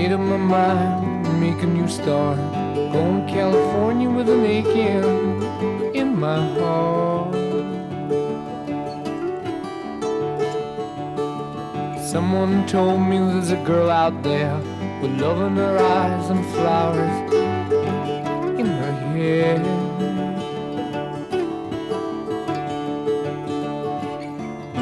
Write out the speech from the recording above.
made up my mind to make a new start. Going to California with an aching in my heart. Someone told me there's a girl out there with love in her eyes and flowers